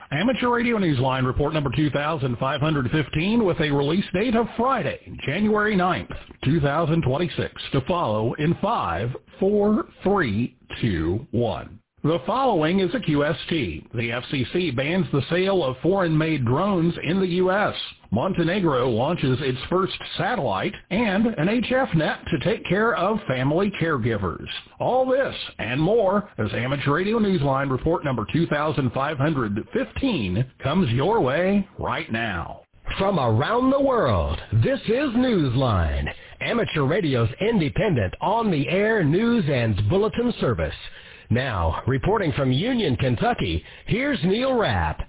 Amateur Radio Newsline report number 2515 with a release date of Friday, January 9th, 2026, to follow in 5, 4, 3, 2, 1. The following is a QST. The FCC bans the sale of foreign-made drones in the U.S. Montenegro launches its first satellite, and an HF net to take care of family caregivers. All this and more as Amateur Radio Newsline report number 2515 comes your way right now. From around the world, this is Newsline, Amateur Radio's independent, on-the-air news and bulletin service. Now, reporting from Union, Kentucky, here's Neil Rapp,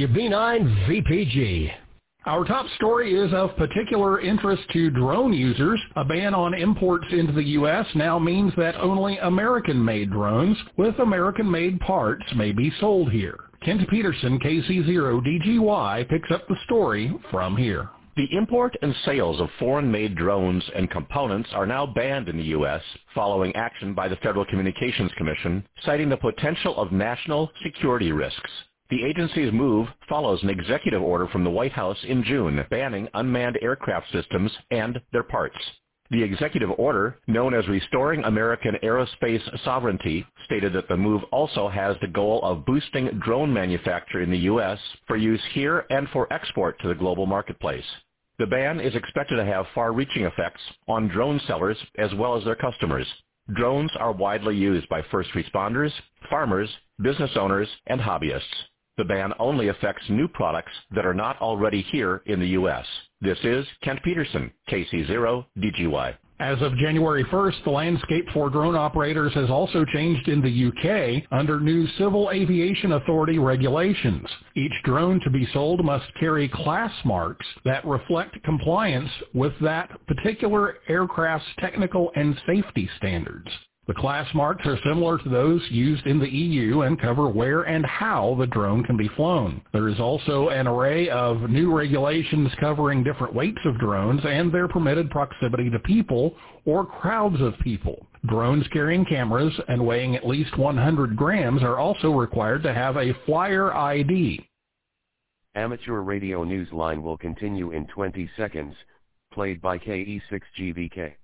WB9VPG. Our top story is of particular interest to drone users. A ban on imports into the U.S. now means that only American-made drones with American-made parts may be sold here. Kent Peterson, KC0DGY, picks up the story from here. The import and sales of foreign-made drones and components are now banned in the U.S. following action by the Federal Communications Commission, citing the potential of national security risks. The agency's move follows an executive order from the White House in June banning unmanned aircraft systems and their parts. The executive order, known as Restoring American Aerospace Sovereignty, stated that the move also has the goal of boosting drone manufacture in the U.S. for use here and for export to the global marketplace. The ban is expected to have far-reaching effects on drone sellers as well as their customers. Drones are widely used by first responders, farmers, business owners, and hobbyists. The ban only affects new products that are not already here in the U.S. This is Kent Peterson, KC0DGY. As of January 1st, the landscape for drone operators has also changed in the UK under new Civil Aviation Authority regulations. Each drone to be sold must carry class marks that reflect compliance with that particular aircraft's technical and safety standards. The class marks are similar to those used in the EU and cover where and how the drone can be flown. There is also an array of new regulations covering different weights of drones and their permitted proximity to people or crowds of people. Drones carrying cameras and weighing at least 100 grams are also required to have a flyer ID. Amateur Radio Newsline will continue in 20 seconds, played by KE6GVK.